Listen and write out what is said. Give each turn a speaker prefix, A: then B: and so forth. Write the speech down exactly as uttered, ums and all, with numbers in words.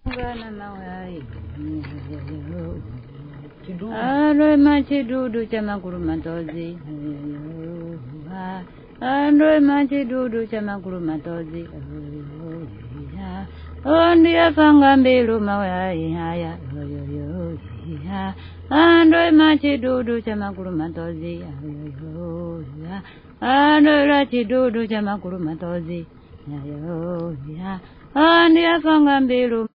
A: Aloe machidudu chama kurumatozi. Aloe machidudu chama kurumatozi. Ondia fanga mbilu mawai haya. Aloe machidudu chama kurumatozi. Aloe machidudu chama kurumatozi. Ondia fanga mbilu